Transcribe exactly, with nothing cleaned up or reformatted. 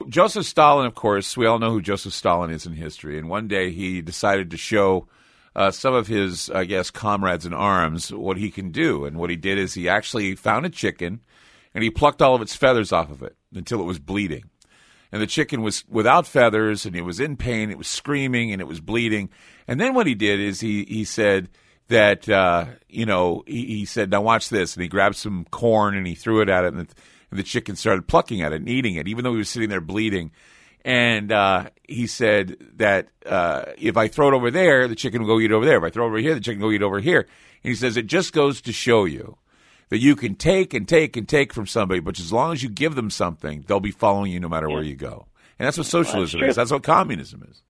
Joseph Stalin, of course, we all know who Joseph Stalin is in history. And one day he decided to show uh, some of his, I guess, comrades in arms what he can do. And what he did is he actually found a chicken and he plucked all of its feathers off of it until it was bleeding. And the chicken was without feathers, and it was in pain, it was screaming, and it was bleeding. And then what he did is he, he said that, uh, you know, he, he said, now watch this. And he grabbed some corn, and he threw it at it, and the, and the chicken started plucking at it and eating it, even though he was sitting there bleeding. And uh, he said that uh, if I throw it over there, the chicken will go eat over there. If I throw it over here, the chicken will go eat over here. And he says it just goes to show you that you can take and take and take from somebody, but as long as you give them something, they'll be following you no matter yeah. where you go. And that's what socialism that's is. That's what communism is.